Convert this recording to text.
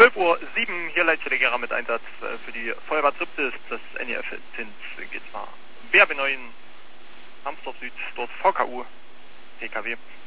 12:07 Uhr, hier Leitstelle mit Einsatz für die Feuerwehr Ziptis, das NEF Zins geht mal BRB 9, Amsdorf Süd, dort VKU, PKW.